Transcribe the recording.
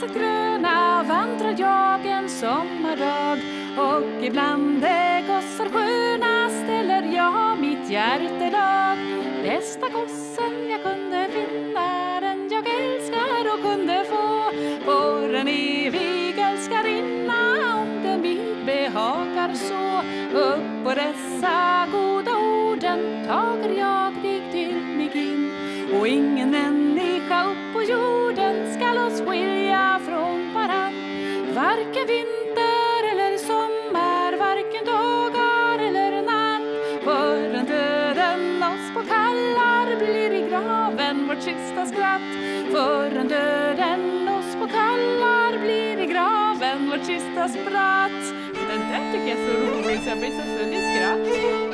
gräset gröna vandrar jag en sommardag, och ibland det gossar sköna ställer jag mitt hjärtelag. Bästa gossen jag kunde finna, den jag älskar och kunde få, för en evig älskarinna om det mig behagar så. Upp på dessa goda orden tager jag dig till mig in, och ingen människa upp på jorden skall oss skilja från varann. Varken vinter eller sommar, varken dagar eller natt, förrän döden oss påkallar blir i graven vårt sista skratt. Förrän döden oss påkallar blir i graven vårt sista spratt. Den där tycker jag är så rolig så jag blir så full i skratt.